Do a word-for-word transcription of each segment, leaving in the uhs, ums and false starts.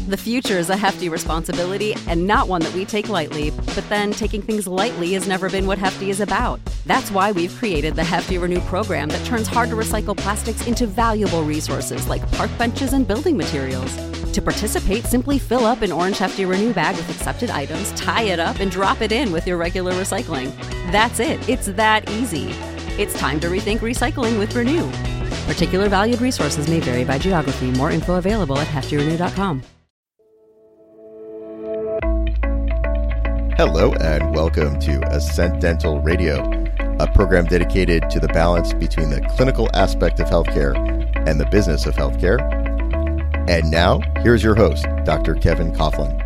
The future is a hefty responsibility and not one that we take lightly, but then taking things lightly has never been what Hefty is about. That's why we've created the Hefty Renew program that turns hard-to-recycle plastics into valuable resources like park benches and building materials. To participate, simply fill up an orange Hefty Renew bag with accepted items, tie it up, and drop it in with your regular recycling. That's it. It's that easy. It's time to rethink recycling with Renew. Particular valued resources may vary by geography. More info available at hefty renew dot com. Hello and welcome to Ascent Dental Radio, a program dedicated to the balance between the clinical aspect of healthcare and the business of healthcare. And now, here's your host, Doctor Kevin Coughlin.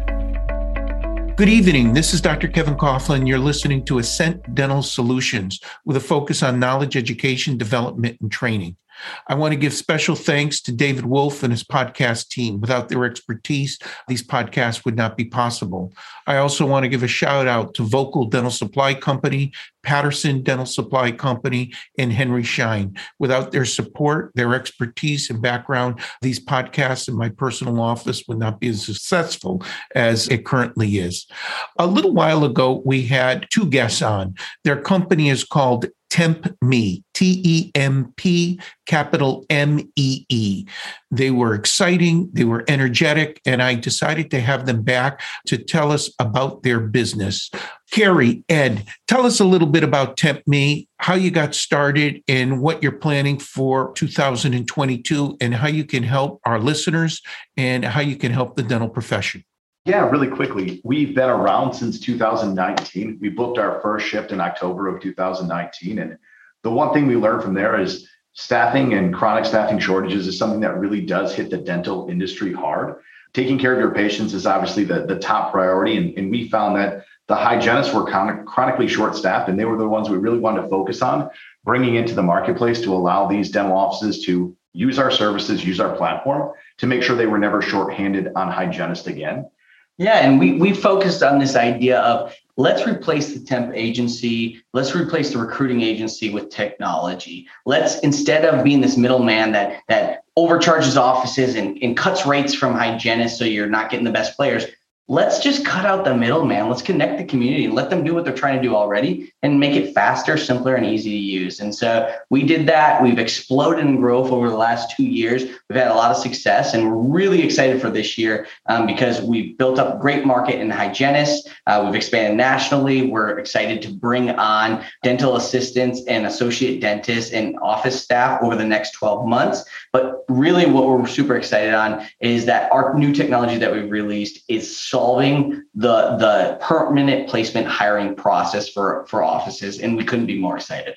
Good evening. This is Doctor Kevin Coughlin. You're listening to Ascent Dental Solutions with a focus on knowledge, education, development, and training. I want to give special thanks to David Wolf and his podcast team. Without their expertise, these podcasts would not be possible. I also want to give a shout out to Vocal Dental Supply Company, Patterson Dental Supply Company, and Henry Schein. Without their support, their expertise and background, these podcasts in my personal office would not be as successful as it currently is. A little while ago, we had two guests on. Their company is called TempMe, T E M P, capital M E E. They were exciting, they were energetic, and I decided to have them back to tell us about their business. Carrie, Ed, tell us a little bit about TempMe, how you got started, and what you're planning for two thousand twenty-two, and how you can help our listeners and how you can help the dental profession. Yeah, really quickly. We've been around since two thousand nineteen. We booked our first shift in October of two thousand nineteen. And the one thing we learned from there is staffing and chronic staffing shortages is something that really does hit the dental industry hard. Taking care of your patients is obviously the, the top priority. And, and we found that the hygienists were chronic, chronically short-staffed, and they were the ones we really wanted to focus on bringing into the marketplace to allow these dental offices to use our services, use our platform to make sure they were never shorthanded on hygienists again. Yeah, and we we focused on this idea of let's replace the temp agency, let's replace the recruiting agency with technology. Let's, instead of being this middleman that that overcharges offices and, and cuts rates from hygienists so you're not getting the best players, let's just cut out the middleman. Let's connect the community and let them do what they're trying to do already and make it faster, simpler, and easy to use. And so we did that. We've exploded in growth over the last two years. We've had a lot of success, and we're really excited for this year um, because we've built up a great market in hygienists. Uh, we've expanded nationally. We're excited to bring on dental assistants and associate dentists and office staff over the next twelve months. But really what we're super excited on is that our new technology that we've released is solving the, the permanent placement hiring process for, for offices. And we couldn't be more excited.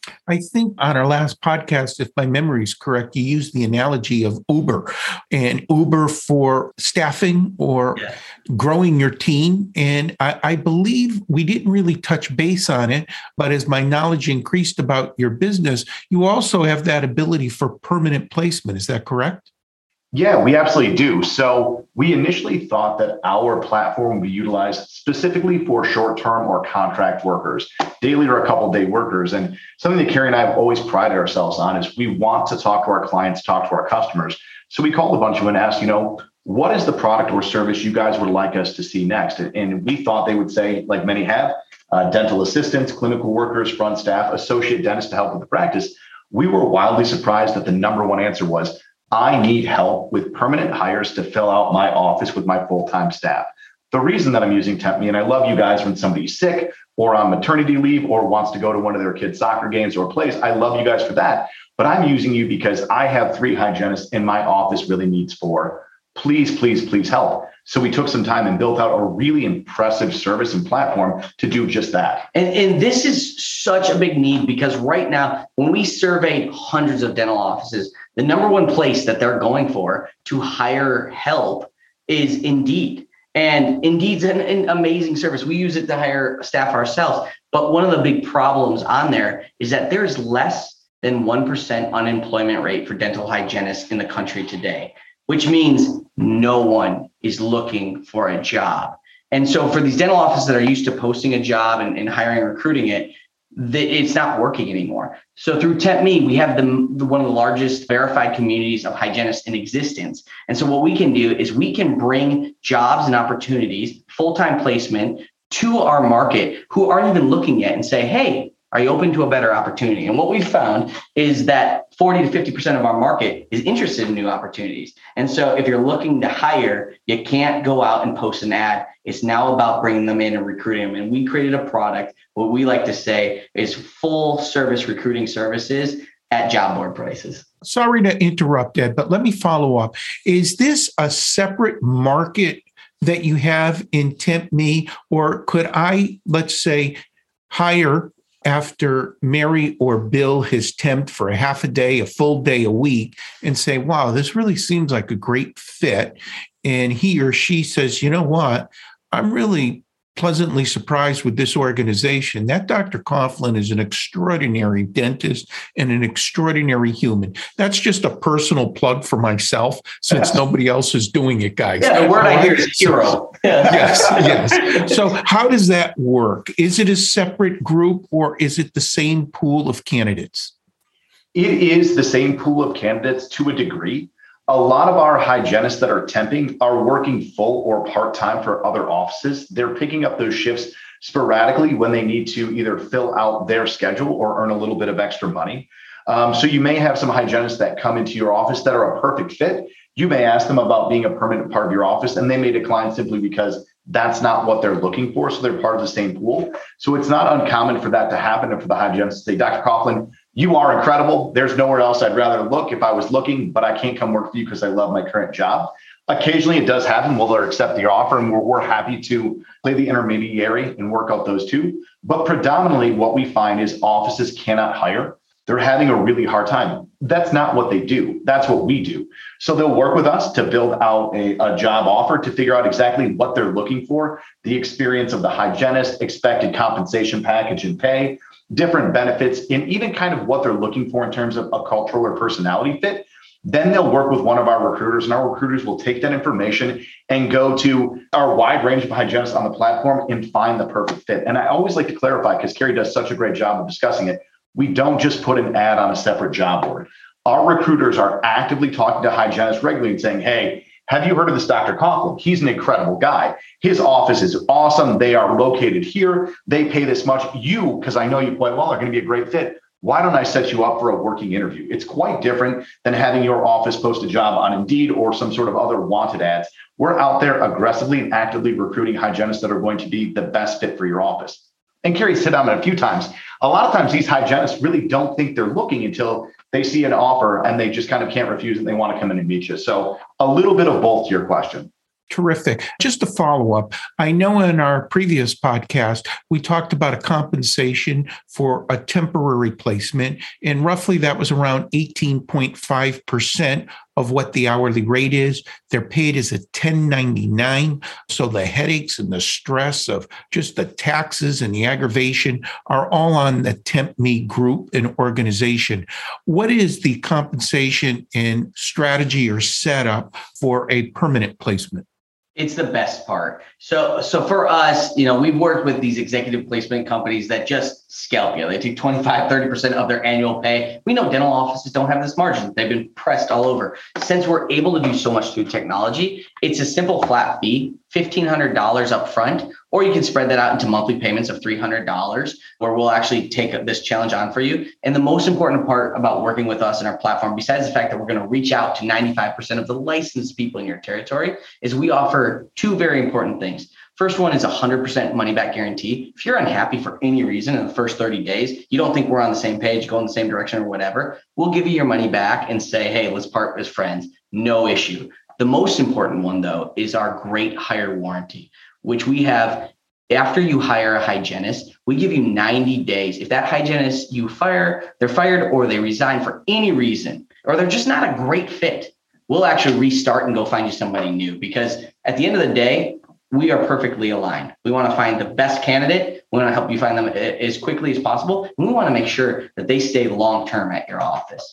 I think on our last podcast, if my memory is correct, you used the analogy of Uber and Uber for staffing or yeah. growing your team. And I, I believe we didn't really touch base on it, but as my knowledge increased about your business, you also have that ability for permanent placement. Is that correct? Yeah, we absolutely do. So we initially thought that our platform would be utilized specifically for short-term or contract workers, daily or a couple day workers. And something that Carrie and I have always prided ourselves on is we want to talk to our clients, talk to our customers. So we called a bunch of them and asked, you know, what is the product or service you guys would like us to see next? And we thought they would say, like many have, uh, dental assistants, clinical workers, front staff, associate dentists to help with the practice. We were wildly surprised that the number one answer was, I need help with permanent hires to fill out my office with my full-time staff. The reason that I'm using TempMe, and I love you guys when somebody's sick or on maternity leave or wants to go to one of their kids' soccer games or plays, I love you guys for that. But I'm using you because I have three hygienists and my office really needs four. Please, please, please help. So we took some time and built out a really impressive service and platform to do just that. And, and this is such a big need because right now, when we survey hundreds of dental offices, the number one place that they're going for to hire help is Indeed. And Indeed's an, an amazing service. We use it to hire staff ourselves. But one of the big problems on there is that there's less than one percent unemployment rate for dental hygienists in the country today, which means no one is looking for a job. And so for these dental offices that are used to posting a job and, and hiring and recruiting it, the, it's not working anymore. So through TempMe, we have the, the one of the largest verified communities of hygienists in existence. And so what we can do is we can bring jobs and opportunities, full-time placement to our market who aren't even looking yet and say, hey, are you open to a better opportunity? And what we've found is that forty to fifty percent of our market is interested in new opportunities. And so if you're looking to hire, you can't go out and post an ad. It's now about bringing them in and recruiting them. And we created a product, what we like to say is full service recruiting services at job board prices. Sorry to interrupt, Ed, but let me follow up. Is this a separate market that you have in TempMe, or could I, let's say, hire after Mary or Bill has temped for a half a day, a full day, a week, and say, wow, this really seems like a great fit. And he or she says, you know what, I'm really pleasantly surprised with this organization. That Doctor Coughlin is an extraordinary dentist and an extraordinary human. That's just a personal plug for myself, since nobody else is doing it, guys. Yeah, the word I hear is hero. Yes, yes. So how does that work? Is it a separate group, or is it the same pool of candidates? It is the same pool of candidates to a degree. A lot of our hygienists that are temping are working full or part-time for other offices. They're picking up those shifts sporadically when they need to either fill out their schedule or earn a little bit of extra money. Um, so you may have some hygienists that come into your office that are a perfect fit. You may ask them about being a permanent part of your office, and they may decline simply because that's not what they're looking for. So they're part of the same pool. So it's not uncommon for that to happen and for the hygienist to say, Doctor Coughlin, you are incredible. There's nowhere else I'd rather look if I was looking, but I can't come work for you because I love my current job. Occasionally it does happen. Well, they'll accept your offer, and we're, we're happy to play the intermediary and work out those two. But predominantly what we find is offices cannot hire. They're having a really hard time. That's not what they do. That's what we do. So they'll work with us to build out a, a job offer to figure out exactly what they're looking for, the experience of the hygienist, expected compensation package and pay, different benefits, and even kind of what they're looking for in terms of a cultural or personality fit. Then they'll work with one of our recruiters, and our recruiters will take that information and go to our wide range of hygienists on the platform and find the perfect fit. And I always like to clarify, because Carrie does such a great job of discussing it, we don't just put an ad on a separate job board. Our recruiters are actively talking to hygienists regularly and saying, hey, have you heard of this Doctor Coughlin? He's an incredible guy. His office is awesome. They are located here. They pay this much. You, because I know you quite well, are going to be a great fit. Why don't I set you up for a working interview? It's quite different than having your office post a job on Indeed or some sort of other wanted ads. We're out there aggressively and actively recruiting hygienists that are going to be the best fit for your office. And Carrie's hit on it a few times. A lot of times these hygienists really don't think they're looking until they see an offer and they just kind of can't refuse and they want to come in and meet you. So a little bit of both to your question. Terrific. Just to follow up, I know in our previous podcast, we talked about a compensation for a temporary placement, and roughly that was around eighteen point five percent of what the hourly rate is. They're paid as a ten ninety-nine. So the headaches and the stress of just the taxes and the aggravation are all on the TempMe group and organization. What is the compensation and strategy or setup for a permanent placement? It's the best part. So, so for us, you know, we've worked with these executive placement companies that just scalp you. They take twenty-five, thirty percent of their annual pay. We know dental offices don't have this margin. They've been pressed all over. Since we're able to do so much through technology, it's a simple flat fee, fifteen hundred dollars up front, or you can spread that out into monthly payments of three hundred dollars, where we'll actually take this challenge on for you. And the most important part about working with us and our platform, besides the fact that we're going to reach out to ninety-five percent of the licensed people in your territory, is we offer two very important things. First one is a one hundred percent money back guarantee. If you're unhappy for any reason in the first thirty days, you don't think we're on the same page, go in the same direction or whatever, we'll give you your money back and say, hey, let's part as friends. No issue. The most important one, though, is our great hire warranty, which we have. After you hire a hygienist, we give you ninety days. If that hygienist you fire, they're fired or they resign for any reason, or they're just not a great fit, we'll actually restart and go find you somebody new. Because at the end of the day, we are perfectly aligned. We want to find the best candidate. We want to help you find them as quickly as possible. And we want to make sure that they stay long-term at your office.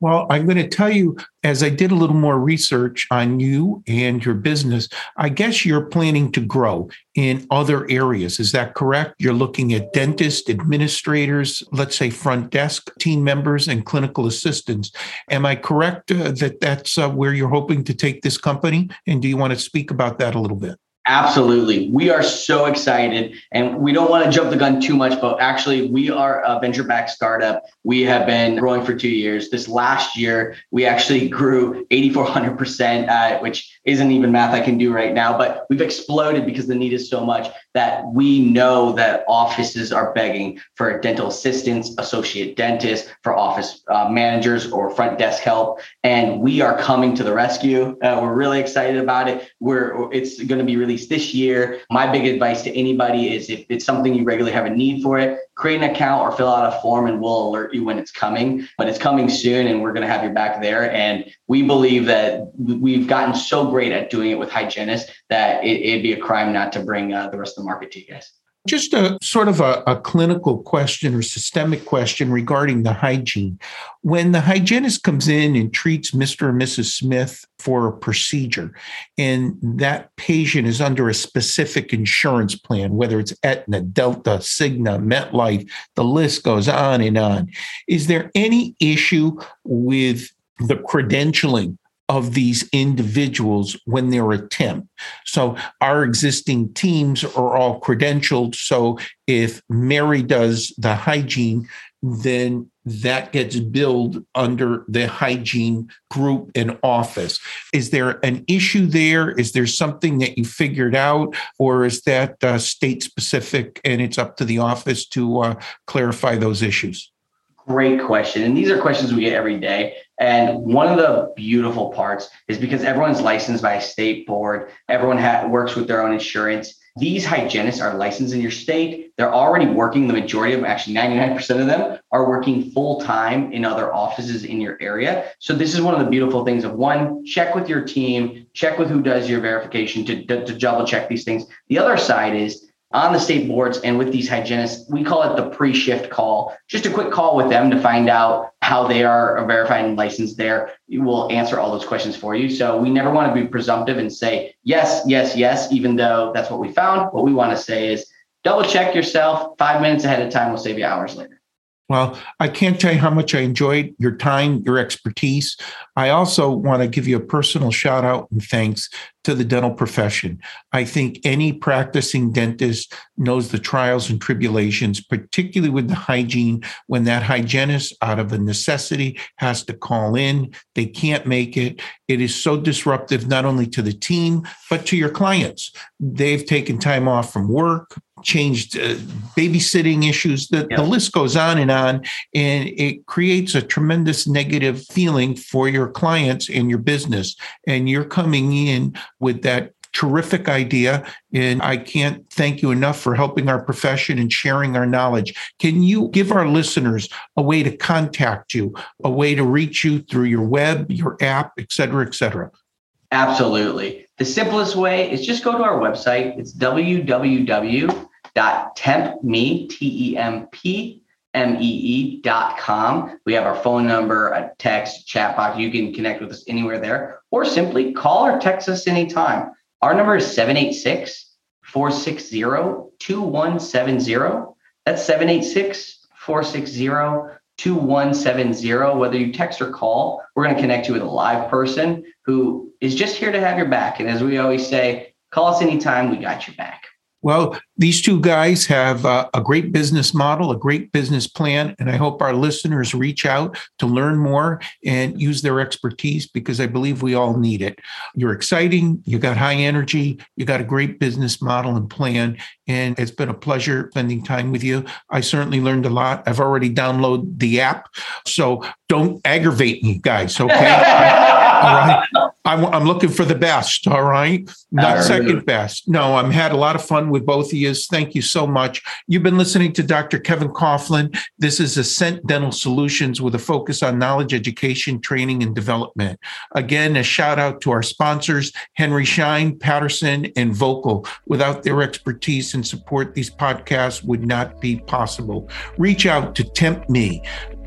Well, I'm going to tell you, as I did a little more research on you and your business, I guess you're planning to grow in other areas. Is that correct? You're looking at dentists, administrators, let's say front desk team members, and clinical assistants. Am I correct uh, that that's uh, where you're hoping to take this company? And do you want to speak about that a little bit? Absolutely. We are so excited, and we don't want to jump the gun too much, but actually we are a venture-backed startup. We have been growing for two years. This last year, we actually grew eight thousand four hundred percent, uh, which isn't even math I can do right now, but we've exploded because the need is so much that we know that offices are begging for dental assistants, associate dentists, for office uh, managers or front desk help. And we are coming to the rescue. Uh, we're really excited about it. We're, it's going to be released this year. My big advice to anybody is if it's something you regularly have a need for it, create an account or fill out a form and we'll alert you when it's coming. But it's coming soon and we're going to have your back there. And we believe that we've gotten so great at doing it with hygienists that it, it'd be a crime not to bring uh, the rest of the market to you guys. Just a sort of a, a clinical question or systemic question regarding the hygiene. When the hygienist comes in and treats Mister or Missus Smith for a procedure, and that patient is under a specific insurance plan, whether it's Aetna, Delta, Cigna, MetLife, the list goes on and on, is there any issue with the credentialing of these individuals when they're a temp? So our existing teams are all credentialed. So if Mary does the hygiene, then that gets billed under the hygiene group and office. Is there an issue there? Is there something that you figured out, or is that uh, state specific and it's up to the office to uh, clarify those issues? Great question. And these are questions we get every day. And one of the beautiful parts is because everyone's licensed by a state board, everyone ha- works with their own insurance. These hygienists are licensed in your state. They're already working. The majority of them, actually ninety-nine percent of them, are working full time in other offices in your area. So this is one of the beautiful things of one, check with your team, check with who does your verification to, to, to double check these things. The other side is on the state boards and with these hygienists, we call it the pre-shift call. Just a quick call with them to find out how they are verified and licensed there. We will answer all those questions for you. So we never want to be presumptive and say, yes, yes, yes, even though that's what we found. What we want to say is double check yourself. Five minutes ahead of time will save you hours later. Well, I can't tell you how much I enjoyed your time, your expertise. I also want to give you a personal shout out and thanks to the dental profession. I think any practicing dentist knows the trials and tribulations, particularly with the hygiene, when that hygienist out of a necessity has to call in, they can't make it. It is so disruptive, not only to the team, but to your clients. They've taken time off from work, changed uh, babysitting issues. The, yeah. the list goes on and on, and it creates a tremendous negative feeling for your clients and your business. And you're coming in with that terrific idea, and I can't thank you enough for helping our profession and sharing our knowledge. Can you give our listeners a way to contact you, a way to reach you through your web, your app, et cetera, et cetera? Absolutely. The simplest way is just go to our website. It's w w w dot temp me, T E M P M E E dot com. We have our phone number, a text, chat box. You can connect with us anywhere there, or simply call or text us anytime. Our number is seven eight six, four six zero, two one seven zero. That's seven eight six, four six zero, two one seven zero. Whether you text or call, we're going to connect you with a live person who is just here to have your back. And as we always say, call us anytime, we got your back. Well, these two guys have uh, a great business model, a great business plan, and I hope our listeners reach out to learn more and use their expertise, because I believe we all need it. You're exciting, you got high energy, you got a great business model and plan, and it's been a pleasure spending time with you. I certainly learned a lot. I've already downloaded the app, so don't aggravate me, guys, okay? All right. I'm, I'm looking for the best, all right? Not right. second best. No, I've had a lot of fun with both of you. Thank you so much. You've been listening to Doctor Kevin Coughlin. This is Ascent Dental Solutions with a focus on knowledge, education, training, and development. Again, a shout out to our sponsors, Henry Schein, Patterson, and Vocal. Without their expertise and support, these podcasts would not be possible. Reach out to Temp Me.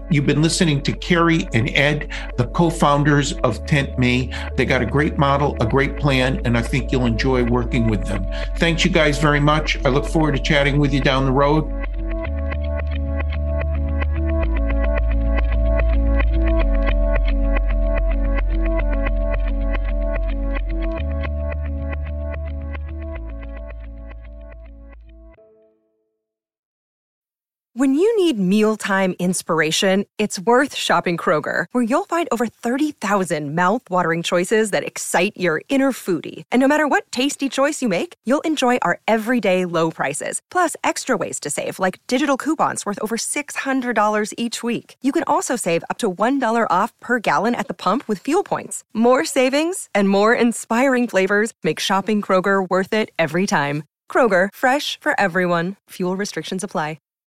You've been listening to Carrie and Ed, the co-founders of Tent Me. They got a great model, a great plan, and I think you'll enjoy working with them. Thanks you guys very much. I look forward to chatting with you down the road. When you need mealtime inspiration, it's worth shopping Kroger, where you'll find over thirty thousand mouth-watering choices that excite your inner foodie. And no matter what tasty choice you make, you'll enjoy our everyday low prices, plus extra ways to save, like digital coupons worth over six hundred dollars each week. You can also save up to one dollar off per gallon at the pump with fuel points. More savings and more inspiring flavors make shopping Kroger worth it every time. Kroger, fresh for everyone. Fuel restrictions apply.